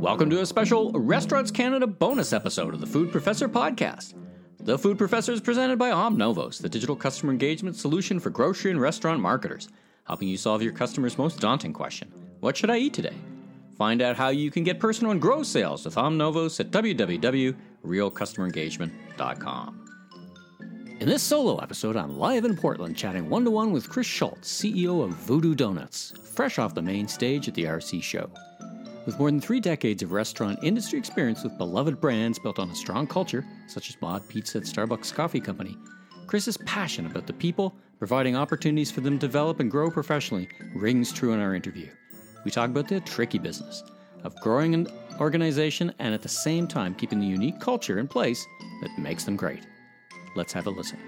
Welcome to a special Restaurants Canada bonus episode of the Food Professor podcast. The Food Professor is presented by Omnovos, the digital customer engagement solution for grocery and restaurant marketers, helping you solve your customers' most daunting question: what should I eat today? Find out how you can get personal and grow sales with Omnovos at www.realcustomerengagement.com. In this solo episode, I'm live in Portland chatting one-to-one with Chris Schultz, CEO of Voodoo Donuts, fresh off the main stage at the RC show. With more than 3 decades of restaurant industry experience with beloved brands built on a strong culture, such as Mod Pizza at Starbucks Coffee Company, Chris's passion about the people, providing opportunities for them to develop and grow professionally, rings true in our interview. We talk about the tricky business of growing an organization and at the same time keeping the unique culture in place that makes them great. Let's have a listen.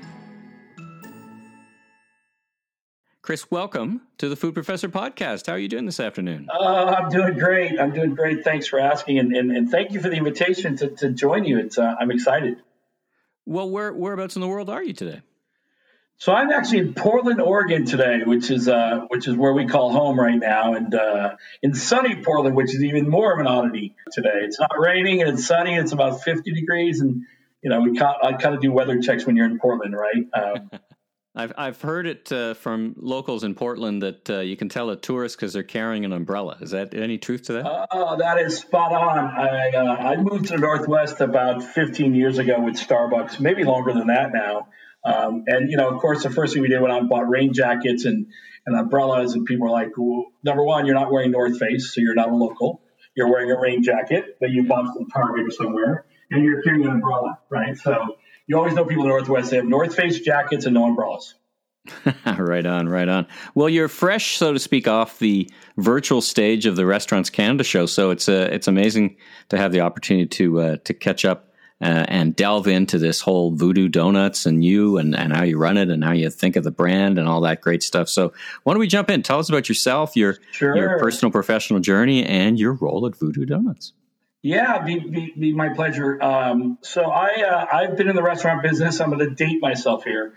Chris, welcome to the Food Professor podcast. How are you doing this afternoon? I'm doing great. Thanks for asking, and thank you for the invitation to join you. I'm excited. Well, whereabouts in the world are you today? So I'm actually in Portland, Oregon today, which is where we call home right now, and in sunny Portland, which is even more of an oddity today. It's not raining and it's sunny. It's about 50 degrees, and I kind of do weather checks when you're in Portland, right? I've heard it from locals in Portland that you can tell a tourist because they're carrying an umbrella. Is that any truth to that? Oh, that is spot on. I moved to the Northwest about 15 years ago with Starbucks, maybe longer than that now. And of course, the first thing we did went out and bought rain jackets and umbrellas, and people were like, well, number one, you're not wearing North Face, so you're not a local. You're wearing a rain jacket that you bought from Target or somewhere, and you're carrying an umbrella, right? So you always know people in the Northwest, they have North Face jackets and no umbrellas. Right on. Well, you're fresh, so to speak, off the virtual stage of the Restaurants Canada show, so it's amazing to have the opportunity to catch up and delve into this whole Voodoo Donuts and you and how you run it and how you think of the brand and all that great stuff. So why don't we jump in? Tell us about yourself, your personal professional journey, and your role at Voodoo Donuts. Yeah, be my pleasure. So I've been in the restaurant business. I'm going to date myself here.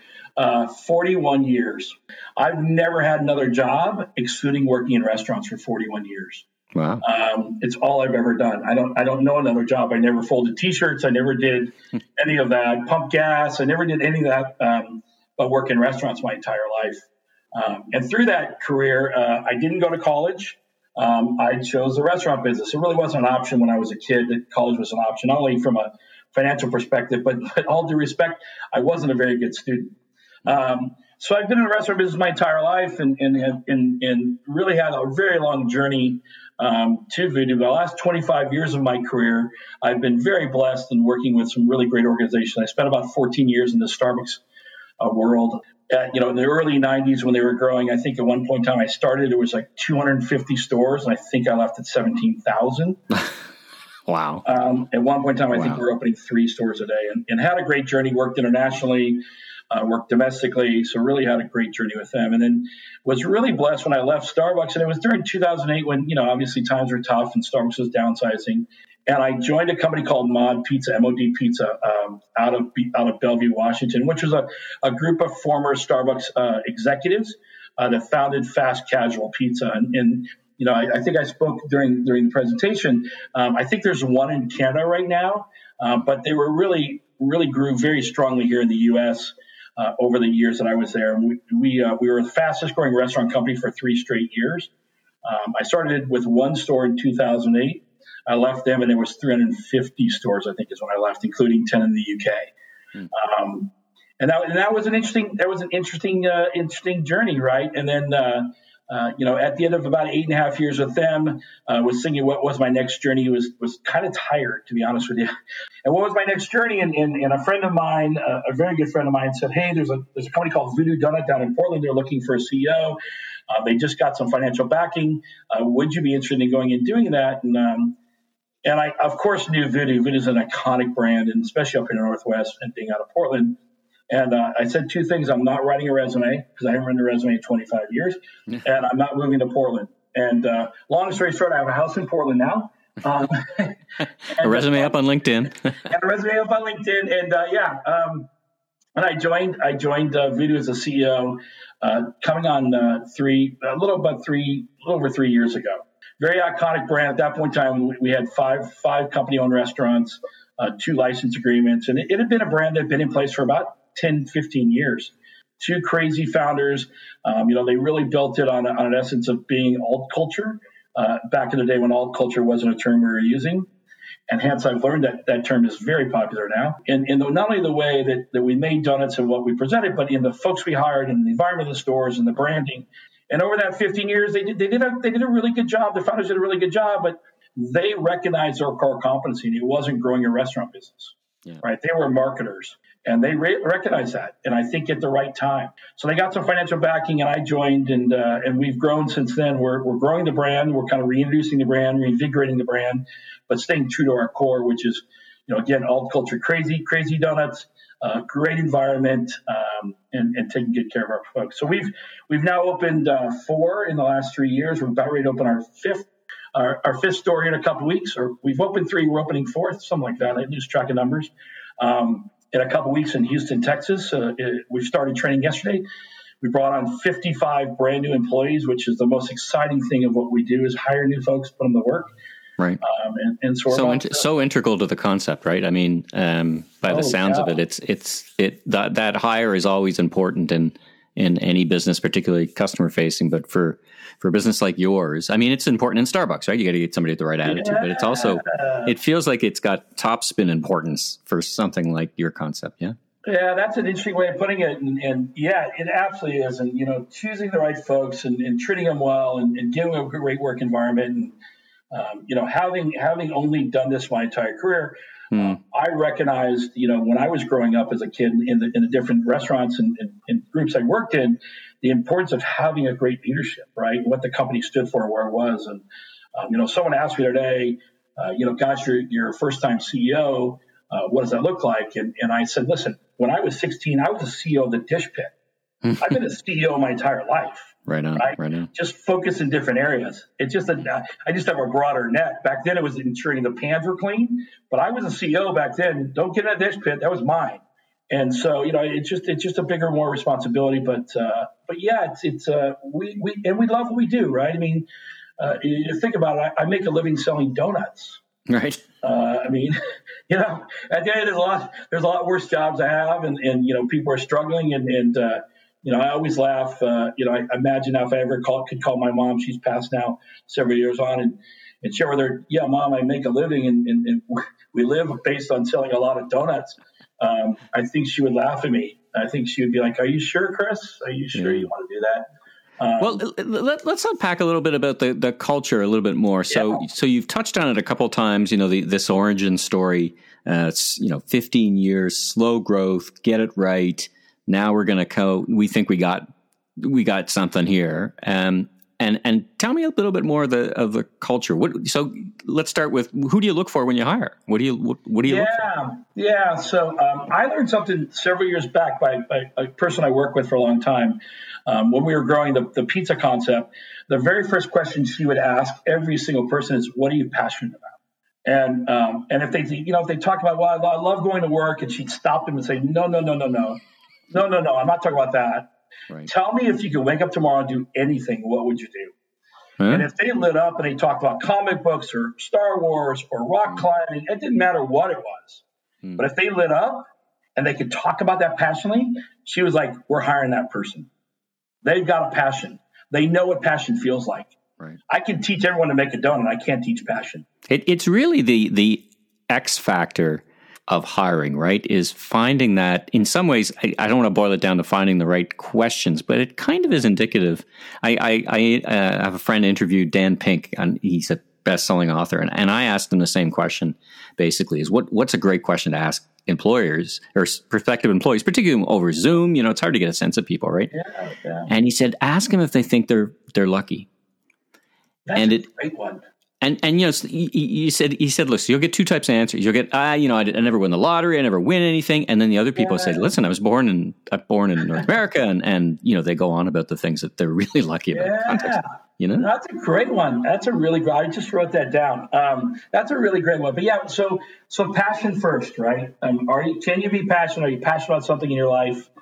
41 years. I've never had another job, excluding working in restaurants for 41 years. Wow. It's all I've ever done. I don't know another job. I never folded T-shirts. I never did any of that. Pump gas. I never did any of that. But work in restaurants my entire life. And through that career, I didn't go to college. I chose the restaurant business. It really wasn't an option when I was a kid. That college was an option, not only from a financial perspective, but all due respect, I wasn't a very good student. So I've been in the restaurant business my entire life and really had a very long journey to Voodoo. The last 25 years of my career, I've been very blessed in working with some really great organizations. I spent about 14 years in the Starbucks world. In the early 90s when they were growing, I think at one point in time I started, it was like 250 stores, and I think I left at 17,000. Wow. At one point in time, I think we were opening 3 stores a day and had a great journey, worked internationally, worked domestically, so really had a great journey with them. And then was really blessed when I left Starbucks, and it was during 2008 when, obviously times were tough and Starbucks was downsizing. And I joined a company called Mod Pizza, MOD Pizza, out of Bellevue, Washington, which was a group of former Starbucks executives that founded Fast Casual Pizza. And I think I spoke during the presentation. I think there's one in Canada right now, but they were really grew very strongly here in the U.S. Over the years that I was there. And we were the fastest growing restaurant company for 3 straight years. I started with 1 store in 2008. I left them, and there was 350 stores, I think, is when I left, including 10 in the UK. And that was an interesting journey, right? And then at the end of about 8.5 years with them, was thinking what was my next journey. Was kind of tired, to be honest with you. And what was my next journey? And a friend of mine, a very good friend of mine, said, "Hey, there's a company called Voodoo Donut down in Portland. They're looking for a CEO. They just got some financial backing. Would you be interested in going and doing that?" And I, of course, knew Voodoo. Voodoo is an iconic brand, and especially up in the Northwest and being out of Portland. And I said 2 things. I'm not writing a resume because I haven't written a resume in 25 years, and I'm not moving to Portland. And long story short, I have a house in Portland now. A resume up on LinkedIn. And a resume up on LinkedIn. And and I joined Voodoo as a CEO coming on a little over 3 years ago. very iconic brand. At that point in time, we had five company-owned restaurants, 2 license agreements, and it had been a brand that had been in place for about 10, 15 years. 2 crazy founders. They really built it on an essence of being alt culture back in the day when alt culture wasn't a term we were using. And hence, I've learned that term is very popular now. And not only the way that we made donuts and what we presented, but in the folks we hired and the environment of the stores and the branding. And over that 15 years, they did a really good job. The founders did a really good job, but they recognized their core competency. And it wasn't growing a restaurant business, right? They were marketers. And they recognized that, and I think at the right time. So they got some financial backing, and I joined, and we've grown since then. We're growing the brand. We're kind of reintroducing the brand, reinvigorating the brand, but staying true to our core, which is, again, alt culture, crazy donuts, great environment, and taking good care of our folks. So we've now opened 4 in the last 3 years. We're about ready to open our fifth store here in a couple of weeks. Or we've opened 3. We're opening 4th, something like that. I lose track of numbers. In a couple of weeks in Houston, Texas. We started training yesterday. We brought on 55 brand new employees, which is the most exciting thing of what we do is hire new folks, put them to work. Right. And so integral to the concept, right? I mean, by the sounds of it, that hire is always important in any business, particularly customer facing, but for a business like yours, I mean, it's important in Starbucks, right? You got to get somebody with the right attitude, but it's also, it feels like it's got top spin importance for something like your concept. Yeah. Yeah, that's an interesting way of putting it. And yeah, it absolutely is. And, choosing the right folks and treating them well and giving them a great work environment. And, having only done this my entire career, I recognized, when I was growing up as a kid in the different restaurants and groups I worked in, the importance of having a great leadership, right? What the company stood for, where it was. And, someone asked me the other day, gosh, you're a first-time CEO. What does that look like? And I said, listen, when I was 16, I was a CEO of the Dish Pit. I've been a CEO my entire life. Right now. Just focus in different areas. It's just that I just have a broader net. Back then, it was ensuring the pans were clean, but I was a CEO back then. Don't get in a dish pit. That was mine. And so, it's just a bigger, more responsibility. But yeah, we love what we do, right? I mean, you think about it. I make a living selling donuts. Right. I mean, at the end, there's a lot worse jobs I have, and people are struggling, and I always laugh. I imagine now if I ever could call my mom, she's passed now several years on, and share with her, yeah, Mom, I make a living, and we live based on selling a lot of donuts. I think she would laugh at me. I think she would be like, "Are you sure, Chris? Are you sure you want to do that?" Well, let's unpack a little bit about the culture a little bit more. So you've touched on it a couple of times. This origin story. It's 15 years, slow growth, get it right. Now we're going to we think we got something here. And tell me a little bit more of the culture. So let's start with, who do you look for when you hire? What do you look for? Yeah. So I learned something several years back by a person I worked with for a long time. When we were growing the pizza concept, the very first question she would ask every single person is, "What are you passionate about?" And if they talk about, well, I love going to work, and she'd stop them and say, no, I'm not talking about that. Right. Tell me, if you could wake up tomorrow and do anything, what would you do? Huh? And if they lit up and they talked about comic books or Star Wars or rock climbing, it didn't matter what it was. But if they lit up and they could talk about that passionately, she was like, we're hiring that person. They've got a passion. They know what passion feels like. Right. I can teach everyone to make a donut. I can't teach passion. It's really the X factor of hiring, right? Is finding that, in some ways, I don't want to boil it down to finding the right questions, but it kind of is indicative. I have a friend interviewed Dan Pink, and he's a best-selling author, and I asked him the same question, basically, is what's a great question to ask employers or prospective employees, particularly over Zoom? It's hard to get a sense of people, right? Yeah. And he said, ask them if they think they're lucky. That's a great one. And he said, listen, you'll get 2 types of answers. You'll get, I never win the lottery, I never win anything. And then the other people say, listen, I was born in North America, and they go on about the things that they're really lucky about. Context, That's a great one. That's a really great. I just wrote that down. That's a really great one. But yeah, so passion first, right? Can you be passionate? Are you passionate about something in your life?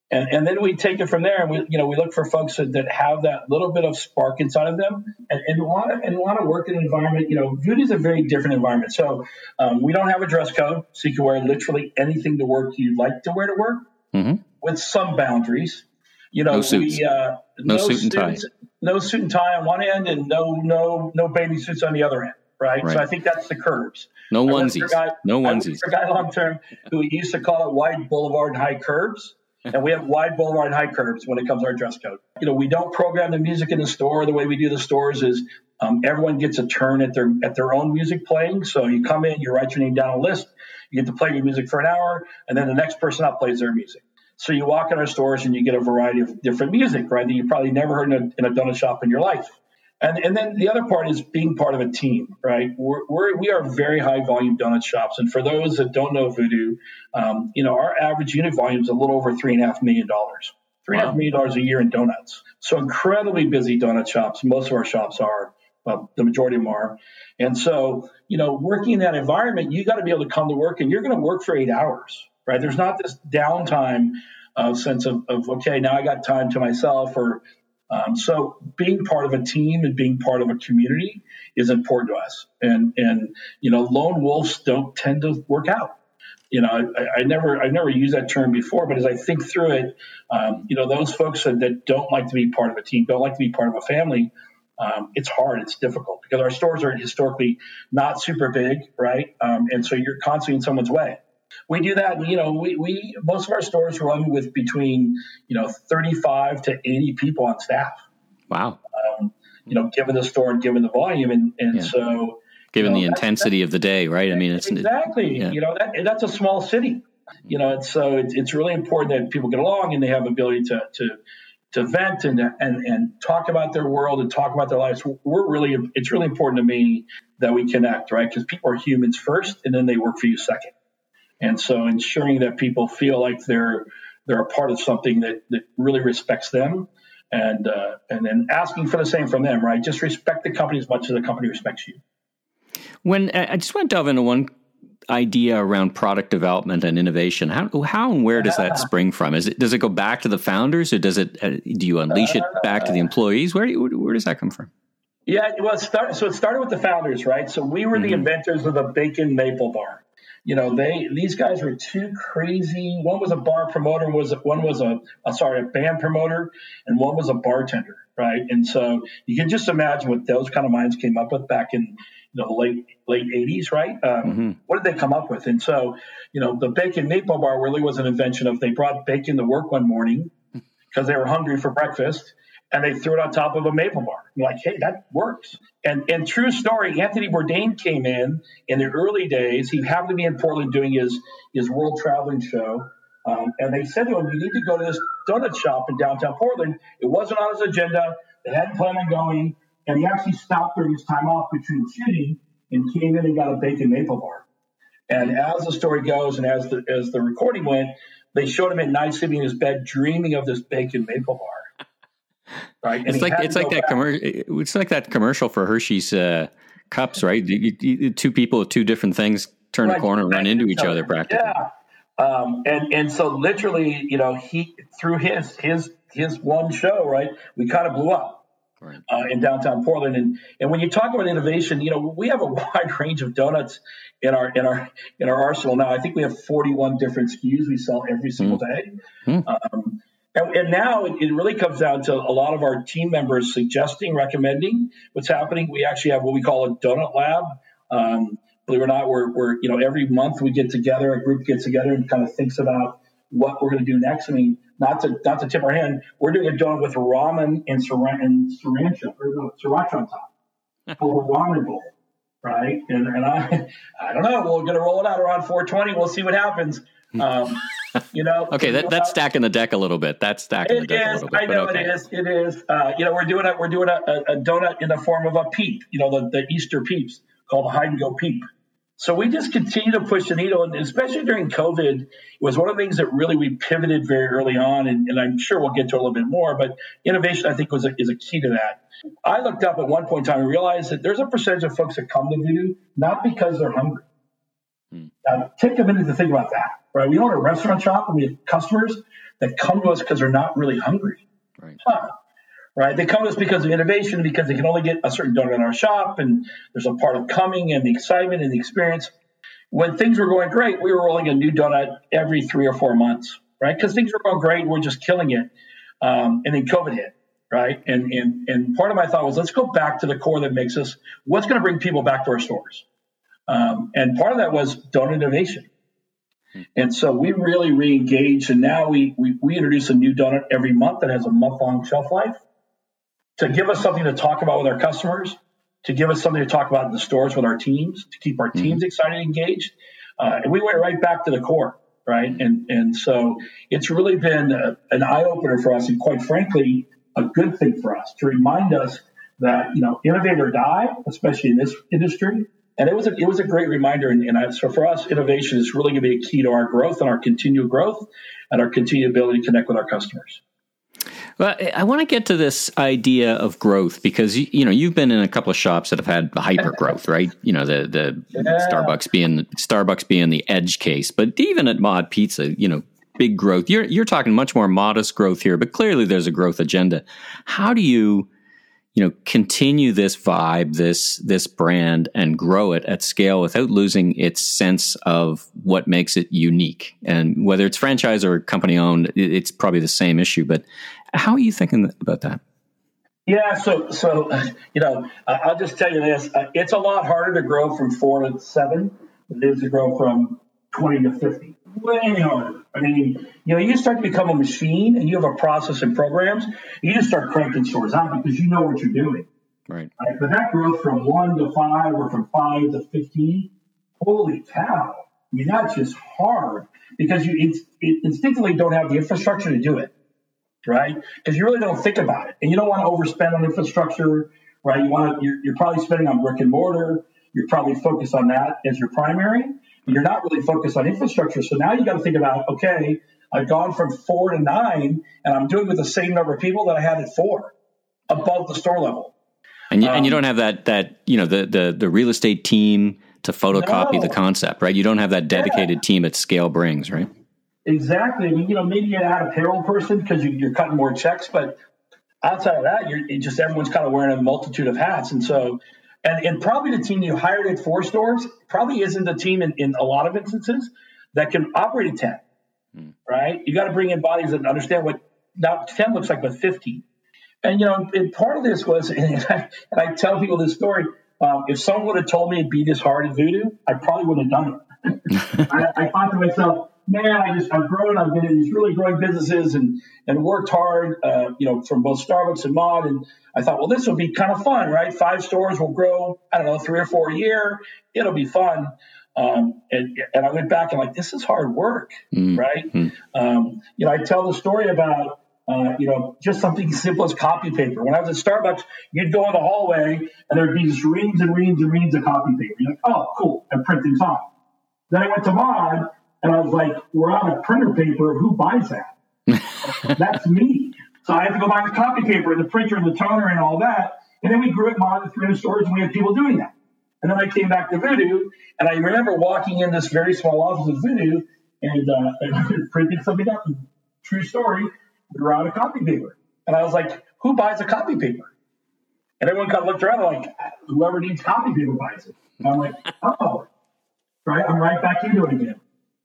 And then we take it from there, and we look for folks that have that little bit of spark inside of them and want to work in an environment. Voodoo is a very different environment. So we don't have a dress code, so you can wear literally anything to work you'd like to wear to work, with some boundaries. No suits. No suit and tie. No suit and tie on one end, and no bathing suits on the other end. Right. So I think that's the curbs. No onesies. No onesies. I worked for a guy long term who used to call it wide boulevard and high curbs. And we have wide boulevard and high curbs when it comes to our dress code. We don't program the music in the store. The way we do the stores is everyone gets a turn at their own music playing. So you come in, you write your name down on a list, you get to play your music for an hour, and then the next person up plays their music. So you walk in our stores and you get a variety of different music, right, that you probably never heard in a donut shop in your life. And then the other part is being part of a team, right? We are very high volume donut shops. And for those that don't know Voodoo, our average unit volume is a little over $3.5 million. $3.5 million a year in donuts. So incredibly busy donut shops. Most of our shops are, well, the majority of them are. And so, working in that environment, you got to be able to come to work, and you're going to work for 8 hours, right? There's not this downtime sense of, okay, now I got time to myself, or so being part of a team and being part of a community is important to us. And lone wolves don't tend to work out. I never used that term before, but as I think through it, those folks that don't like to be part of a team, don't like to be part of a family, it's hard, it's difficult, because our stores are historically not super big, right? And so you're constantly in someone's way. We do that, and we most of our stores run with between 35 to 80 people on staff. Wow. Given the store and given the volume, and so given the intensity of the day, right? I mean, it's exactly. Yeah. That's a small city. And so it's really important that people get along and they have ability to vent and talk about their world and talk about their lives. It's really important to me that we connect, right? Because people are humans first, and then they work for you second. And so ensuring that people feel like they're a part of something that really respects them, and then asking for the same from them, right? Just respect the company as much as the company respects you. When I just want to delve into one idea around product development and innovation, how and where does that spring from? Does it go back to the founders, or do you unleash it back to the employees? Where does that come from? Yeah, well, it started with the founders, right? So we were the inventors of the bacon maple bar. These guys were too crazy. One was a bar promoter, one was a band promoter, and one was a bartender, right? And so you can just imagine what those kind of minds came up with back in the late 80s, right? What did they come up with? And so, the bacon maple bar really was an invention of, they brought bacon to work one morning because they were hungry for breakfast, and they threw it on top of a maple bar. I'm like, hey, that works. And true story, Anthony Bourdain came in the early days. He happened to be in Portland doing his world traveling show. And they said to him, you need to go to this donut shop in downtown Portland. It wasn't on his agenda. They hadn't planned on going. And he actually stopped during his time off between shooting and came in and got a bacon maple bar. And as the story goes, and as the recording went, they showed him at night sitting in his bed dreaming of this bacon maple bar. Right? And it's like that commercial for Hershey's cups, right? Two people with two different things turn a corner and run into each other practically. Yeah. And so literally, he through his one show, right, we kind of blew up. Right. In downtown Portland, and when you talk about innovation, we have a wide range of donuts in our arsenal now. I think we have 41 different SKUs we sell every single day. And now it really comes down to a lot of our team members suggesting, recommending what's happening. We actually have what we call a donut lab. Believe it or not, we're every month we get together, a group gets together and kind of thinks about what we're going to do next. I mean, not to tip our hand, we're doing a donut with ramen and sriracha on top, called a ramen bowl, right? And I don't know. We're going to roll it out around 420. We'll see what happens. Okay, that's stacking the deck a little bit. That's stacking the deck a little bit. I know it is. We're doing a donut in the form of a peep. The Easter peeps called the hide and go peep. So we just continue to push the needle, and especially during COVID, it was one of the things that really we pivoted very early on, and I'm sure we'll get to a little bit more, but innovation, I think, is a key to that. I looked up at one point in time and realized that there's a percentage of folks that come to Voodoo not because they're hungry. Now, take a minute to think about that, right? We own a restaurant shop and we have customers that come to us because they're not really hungry. Right. Right? They come to us because of innovation, because they can only get a certain donut in our shop, and there's a part of coming and the excitement and the experience. When things were going great, we were rolling a new donut every 3 or 4 months, right? Because things were going great, we're just killing it. And then COVID hit, right? And part of my thought was, let's go back to the core that makes us, what's going to bring people back to our stores? And part of that was donut innovation. And so we really re-engaged, and now we introduce a new donut every month that has a month-long shelf life to give us something to talk about with our customers, to give us something to talk about in the stores with our teams, to keep our teams excited and engaged. And we went right back to the core, right? And so it's really been an eye-opener for us, and quite frankly, a good thing for us to remind us that, innovate or die, especially in this industry. And it was a great reminder. So for us, innovation is really going to be a key to our growth and our continued growth and our continued ability to connect with our customers. Well, I want to get to this idea of growth because you've been in a couple of shops that have had hyper growth, right? The Starbucks being the edge case, but even at Mod Pizza, big growth. You're talking much more modest growth here, but clearly there's a growth agenda. How do you continue this vibe, this brand, and grow it at scale without losing its sense of what makes it unique? And whether it's franchise or company owned, it's probably the same issue. But how are you thinking about that? Yeah, so I'll just tell you this: it's a lot harder to grow from 4 to 7 than it is to grow from 20 to 50. Way harder. I mean, you start to become a machine and you have a process and programs. You just start cranking stores out because you know what you're doing. Right. But that growth from 1 to 5 or from 5 to 15, holy cow. I mean, that's just hard because you instinctively don't have the infrastructure to do it, right? Because you really don't think about it. And you don't want to overspend on infrastructure, right? You're probably spending on brick and mortar. You're probably focused on that as your primary. You're not really focused on infrastructure. So now you got to think about, okay, I've gone from 4 to 9 and I'm doing it with the same number of people that I had at 4 above the store level. And you don't have that the real estate team to photocopy the concept, right? You don't have that dedicated team at scale brings, right? Exactly. I mean, maybe you add a payroll person because you're cutting more checks, but outside of that, everyone's kind of wearing a multitude of hats. And so, and probably the team you hired at 4 stores probably isn't the team in a lot of instances that can operate at 10, right? You got to bring in bodies that understand what now 10 looks like, but 15. And, and part of this was, and I tell people this story, if someone would have told me it'd be this hard at Voodoo, I probably wouldn't have done it. I thought to myself, man, I've grown, I've been in these really growing businesses and worked hard, from both Starbucks and Mod. And I thought, well, this will be kind of fun, right? 5 stores will grow, 3 or 4 a year. It'll be fun. And I went back and this is hard work, right? I tell the story about, just something simple as copy paper. When I was at Starbucks, you'd go in the hallway and there'd be just reams and reams and reams of copy paper. You're like, oh, cool, and printing's on. Then I went to Mod and I was like, we're on a printer paper. Who buys that? That's me. So I had to go buy the copy paper and the printer and the toner and all that. And then we grew at Mod to 300 stores and we had people doing that. And then I came back to Voodoo and I remember walking in this very small office of Voodoo and printing something up. True story. We were out of copy paper. And I was like, who buys a copy paper? And everyone kind of looked around like, whoever needs copy paper buys it. And I'm like, oh, right. I'm right back into it again.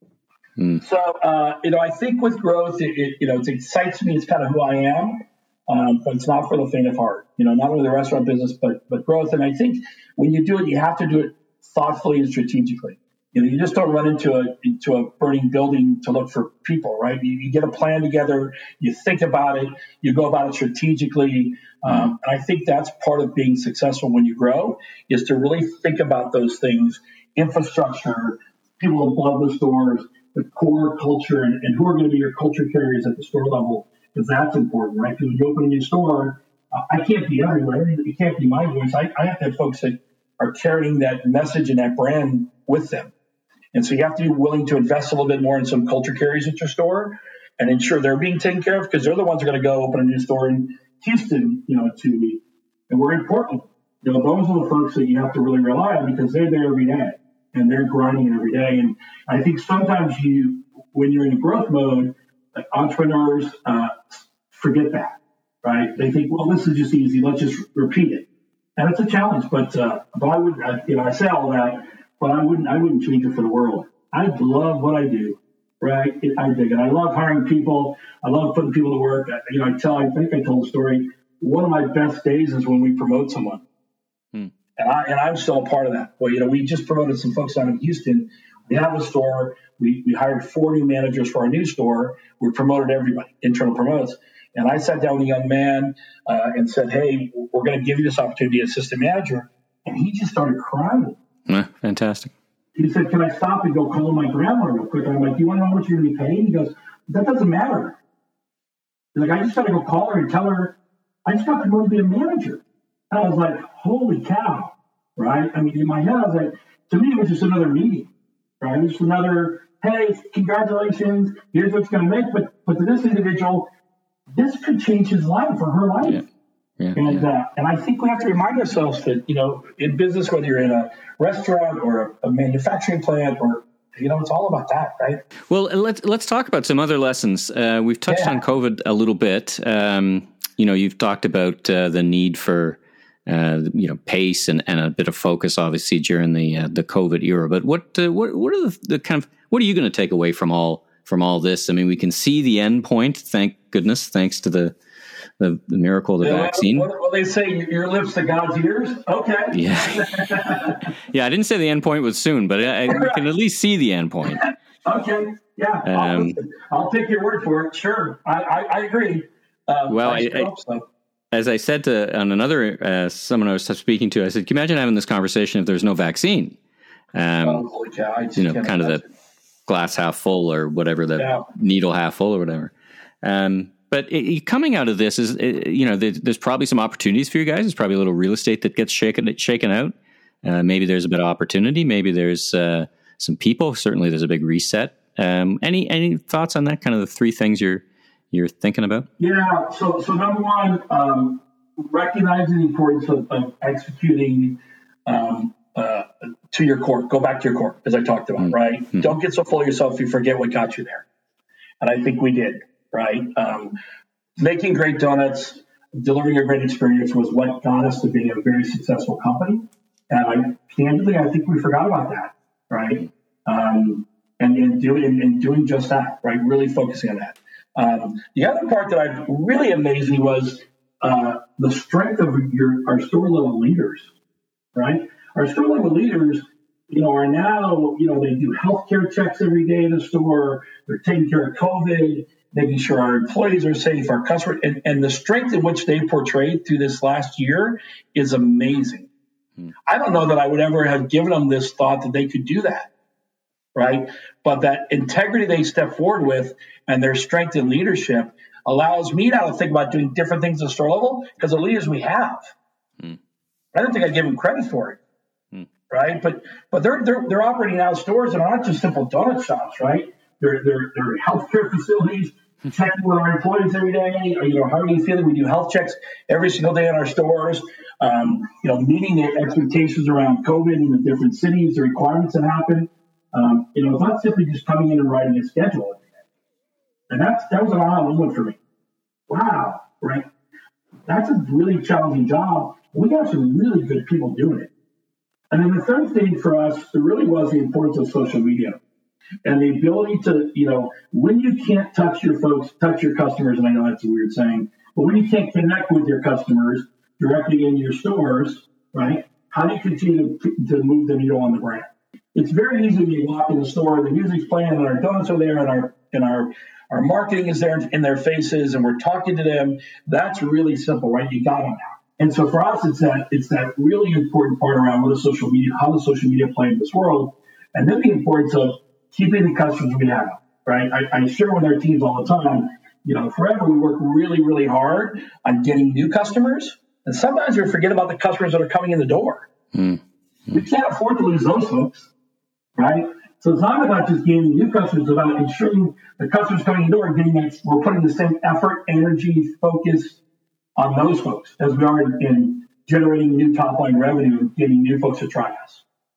So, I think with growth, it excites me. It's kind of who I am, but it's not for the faint of heart, not only the restaurant business, but growth. And I think when you do it, you have to do it thoughtfully and strategically. You just don't run into a burning building to look for people, right? You get a plan together, you think about it, you go about it strategically. And I think that's part of being successful when you grow is to really think about those things, infrastructure, people above the stores, the core culture, and who are going to be your culture carriers at the store level, because that's important, right? Because when you open a new store, I can't be everywhere. It can't be my voice. I have to have folks that are carrying that message and that brand with them. And so you have to be willing to invest a little bit more in some culture carriers at your store and ensure they're being taken care of because they're the ones who are going to go open a new store in Houston, in 2 weeks. And we're in Portland. Those are the folks that you have to really rely on because they're there every day. and they're grinding every day. And I think sometimes when you're in a growth mode, like entrepreneurs forget that, right? They think, well, this is just easy. Let's just repeat it. And it's a challenge, but I would, I say all that, but I wouldn't change it for the world. I love what I do, right? I dig it. I love hiring people. I love putting people to work. I think I told the story. One of my best days is when we promote someone. And I'm still a part of that. Well, we just promoted some folks out in Houston. We have a store. We hired 4 new managers for our new store. We promoted everybody, internal promotes. And I sat down with a young man and said, hey, we're going to give you this opportunity as assistant manager. And he just started crying. Fantastic. He said, can I stop and go call my grandma real quick? And I'm like, do you want to know how much you're going to be paid? He goes, that doesn't matter. He's like, I just got to go call her and tell her I just got promoted to be a manager. And I was like, holy cow, right? I mean, in my head, I was like, to me, it was just another meeting, right? It was just another, hey, congratulations, here's what it's going to make. But to this individual, this could change his life or her life. And I think we have to remind ourselves that, in business, whether you're in a restaurant or a manufacturing plant or, it's all about that, right? Well, let's talk about some other lessons. We've touched on COVID a little bit. You've talked about the need for, pace and a bit of focus, obviously, during the COVID era. But what are what are you going to take away from all this? I mean, we can see the end point, thank goodness, thanks to the miracle of the vaccine. Well, they say your lips to God's ears. Okay. Yeah. Yeah. I didn't say the end point was soon, but we can at least see the end point. Okay. Yeah. I'll take your word for it. Sure. I agree. As I said on another someone I was speaking to, I said, can you imagine having this conversation if there's no vaccine? Holy cow, kind of the glass half full or whatever, the needle half full or whatever. But coming out of this is, there's probably some opportunities for you guys. There's probably a little real estate that gets shaken out. Maybe there's a bit of opportunity. Maybe there's some people. Certainly there's a big reset. Any thoughts on that? Kind of the 3 things you're thinking about? Yeah. So number one, recognizing the importance of executing to your core. Go back to your core, as I talked about, right? Mm-hmm. Don't get so full of yourself you forget what got you there. And I think we did. Right. Making great donuts, delivering a great experience was what got us to being a very successful company. And I think we forgot about that. Right. And doing just that. Right. Really focusing on that. The other part that really amazed me was the strength of our store level leaders. Right. Our store level leaders, are now, they do healthcare checks every day in the store. They're taking care of COVID, making sure our employees are safe, our customers, and the strength in which they portrayed through this last year is amazing. I don't know that I would ever have given them this thought that they could do that, right? But that integrity they step forward with and their strength in leadership allows me now to think about doing different things at the store level because of the leaders we have. I don't think I give them credit for it, right? But they're operating now stores that are not just simple donut shops, right? They're healthcare facilities, checking with our employees every day. How are you feeling? We do health checks every single day in our stores. Meeting the expectations around COVID in the different cities, the requirements that happen. It's not simply just coming in and writing a schedule every day. And that was an aha moment for me. Wow, right? That's a really challenging job. We got some really good people doing it. And then the third thing for us, it really was the importance of social media. And the ability to, when you can't touch your customers, and I know that's a weird saying, but when you can't connect with your customers directly in your stores, right, how do you continue to move the needle on the brand? It's very easy when you walk in the store, the music's playing, and our donuts are there, and our marketing is there in their faces, and we're talking to them. That's really simple, right? You got them now. And so for us, it's that really important part around how does social media play in this world, and then the importance of keeping the customers we have, right? I share with our teams all the time, forever we work really, really hard on getting new customers. And sometimes we forget about the customers that are coming in the door. Mm-hmm. We can't afford to lose those folks, right? So it's not about just gaining new customers, it's about ensuring the customers coming in the door we're putting the same effort, energy, focus on those folks as we are in generating new top line revenue, getting new folks to try us.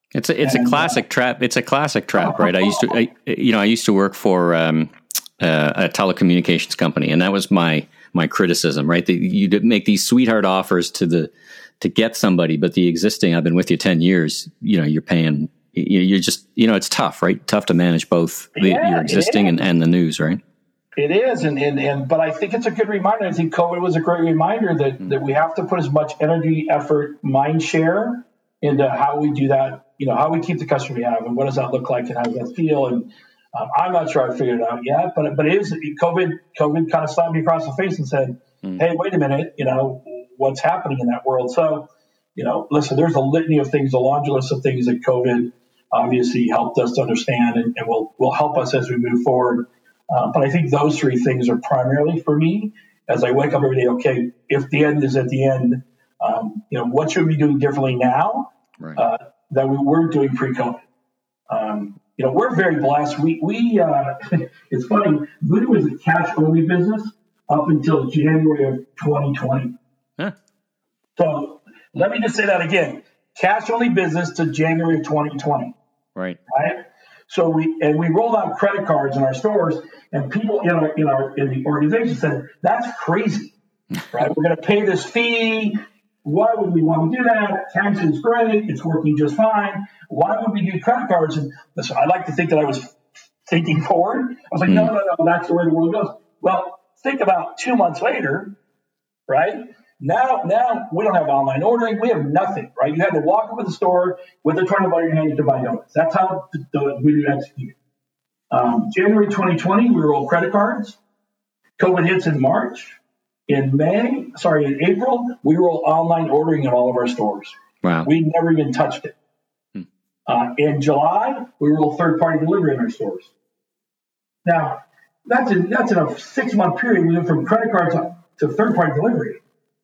It's a classic trap. It's a classic trap, right? I used to work for a telecommunications company, and that was my criticism, right? You make these sweetheart offers to get somebody, but the existing, I've been with you 10 years, you're paying, you're just, it's tough, right? Tough to manage both your existing and the news, right? It is. But I think it's a good reminder. I think COVID was a great reminder that we have to put as much energy, effort, mind share into how we do that, how we keep the customer we have, and what does that look like, and how does that feel? And I'm not sure I figured it out yet, but it is COVID kind of slapped me across the face and said, hey, wait a minute, what's happening in that world? So, listen, there's a litany of things, a laundry list of things that COVID obviously helped us to understand and will help us as we move forward. But I think those three things are primarily for me as I wake up every day. Okay, if the end is at the end, what should we be doing differently now that we were doing pre-COVID? We're very blessed. We it's funny. Voodoo was a cash-only business up until January of 2020. Huh. So let me just say that again: cash-only business to January of 2020. Right. So we rolled out credit cards in our stores, and people in the organization said, "That's crazy, right? We're going to pay this fee. Why would we want to do that? Tax is great. It's working just fine. Why would we do credit cards?" And listen, I like to think that I was thinking forward. I was like, no, that's the way the world goes. Well, think about 2 months later, right? Now we don't have online ordering. We have nothing, right? You had to walk up to the store with a $20 in your hand to buy donuts. That's how we do execute. January 2020, we rolled credit cards. COVID hits in March. In April, we rolled online ordering in all of our stores. Wow. We never even touched it. In July, we rolled third-party delivery in our stores. Now, that's in a 6-month period. We went from credit cards to third-party delivery.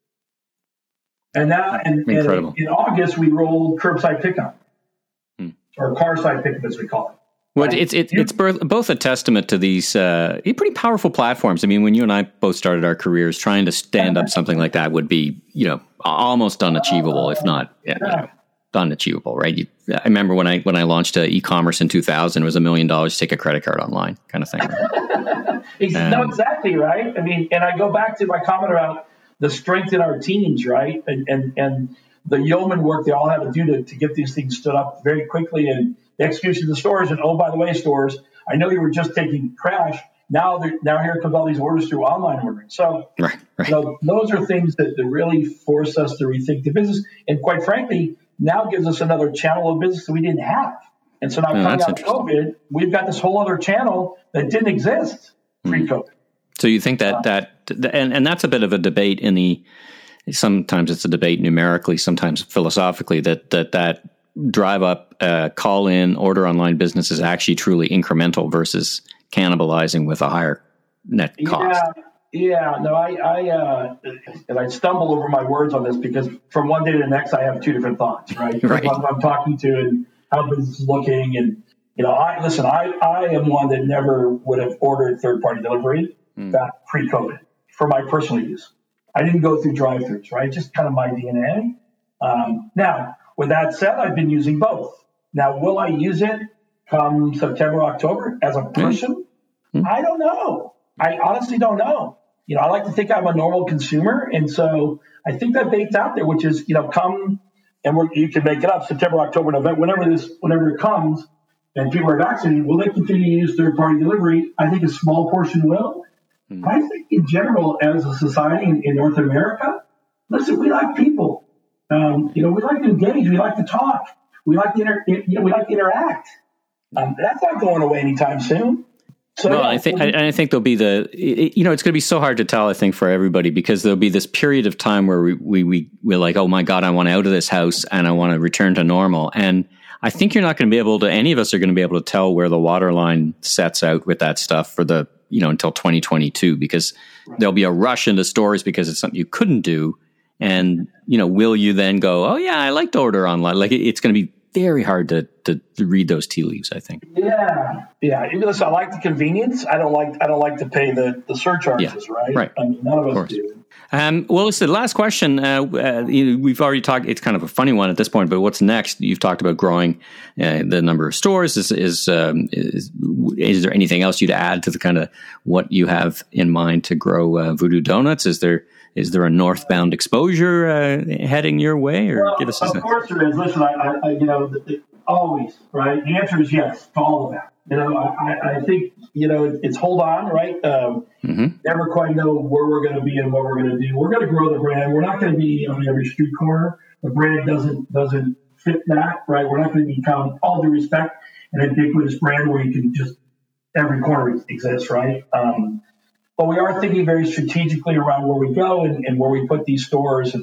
And now, in August, we rolled curbside pickup, or carside pickup, as we call it. Well, it's both a testament to these pretty powerful platforms. I mean, when you and I both started our careers, trying to stand up something like that would be, almost unachievable, if not unachievable, right? I remember when I launched e-commerce in 2000, it was $1 million to take a credit card online, kind of thing. Right? No, exactly right. I mean, and I go back to my comment about the strength in our teams, right, and the yeoman work they all had to do to get these things stood up very quickly, and the execution of the stores. And oh, by the way, stores, I know you were just taking crash. Now here comes all these orders through online ordering. So right. Those are things that really force us to rethink the business. And quite frankly, now gives us another channel of business that we didn't have. And so now coming out of COVID, we've got this whole other channel that didn't exist pre-COVID. So you think that and that's a bit of a debate sometimes it's a debate numerically, sometimes philosophically, that drive up, call in, order online business is actually truly incremental versus cannibalizing with a higher net cost. Yeah. No, I stumble over my words on this because from one day to the next, I have two different thoughts, right? Right. What I'm talking to and how business is looking. And, I am one that never would have ordered third-party delivery back pre-COVID for my personal use. I didn't go through drive-thrus, right? Just kind of my DNA. Now, with that said, I've been using both. Now, will I use it come September, October as a person? I don't know. I honestly don't know. I like to think I'm a normal consumer. And so I think that bait's out there, which is, come and you can make it up September, October, November, whenever it comes and people are vaccinated, will they continue to use third-party delivery? I think a small portion will. I think in general, as a society in North America, listen, we like people. We like to engage. We like to talk. We like to interact. That's not going away anytime soon. So, well, I think there'll be it's going to be so hard to tell, I think, for everybody, because there'll be this period of time where we're like, oh my God, I want out of this house and I want to return to normal. And I think you're not going to be able to, any of us are going to be able to tell where the waterline sets out with that stuff for until 2022, because there'll be a rush into stores because it's something you couldn't do. And, will you then go, oh yeah, I like to order online? Like it's going to be very hard to read those tea leaves, I think. Yeah. Listen, I like the convenience. I don't like to pay the surcharges, right? Right. I mean, none of us do. Well, listen, last question. We've already talked. It's kind of a funny one at this point, but what's next? You've talked about growing the number of stores. Is there anything else you'd add to the kind of what you have in mind to grow Voodoo Donuts? Is there a northbound exposure heading your way, or well, give us a sense? Of course there is. Listen, I always, right? The answer is yes to all of that. I think, it's hold on, right? Never quite know where we're going to be and what we're going to do. We're going to grow the brand. We're not going to be on every street corner. The brand doesn't fit that, right? We're not going to become, all due respect, an ubiquitous brand where you can just, every corner exists, right? But we are thinking very strategically around where we go and where we put these stores.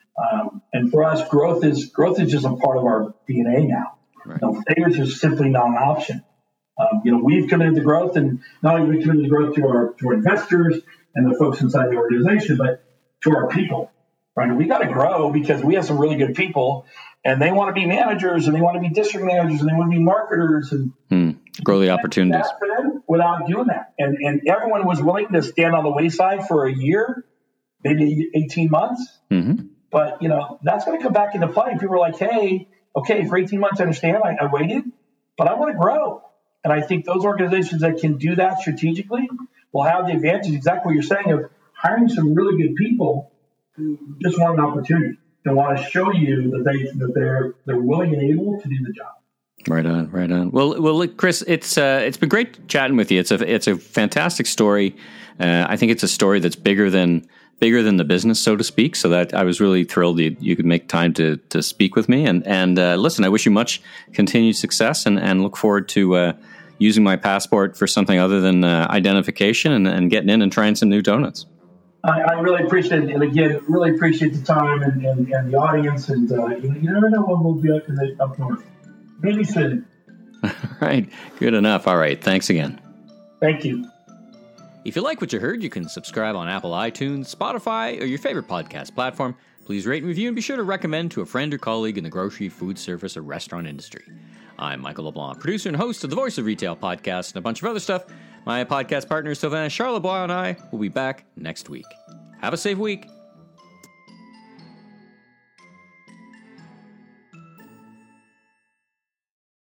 And for us, growth is just a part of our DNA now. Right. Failure is just simply not an option. We've committed to growth, and not only we committed to growth to our investors and the folks inside the organization, but to our people. Right? We got to grow because we have some really good people, and they want to be managers, and they want to be district managers, and they want to be marketers, and grow the opportunities for them without doing that. And everyone was willing to stand on the wayside for a year, maybe 18 months. Mm-hmm. But that's going to come back into play. People are like, hey, okay, for 18 months, I understand. I waited, but I want to grow. And I think those organizations that can do that strategically will have the advantage, exactly what you're saying, of hiring some really good people who just want an opportunity and want to show you that they're willing and able to do the job. Right on. Well, look, Chris, it's been great chatting with you. It's a fantastic story. I think it's a story that's bigger than the business, so to speak. So that I was really thrilled you could make time to speak with me. And listen, I wish you much continued success and look forward to using my passport for something other than identification and getting in and trying some new donuts. I really appreciate it. And again, really appreciate the time and the audience. And you never know when we'll be up north. Maybe soon. All right. Good enough. All right. Thanks again. Thank you. If you like what you heard, you can subscribe on Apple iTunes, Spotify, or your favorite podcast platform. Please rate and review and be sure to recommend to a friend or colleague in the grocery, food service, or restaurant industry. I'm Michael LeBlanc, producer and host of the Voice of Retail podcast and a bunch of other stuff. My podcast partner, Sylvain Charlebois, and I will be back next week. Have a safe week.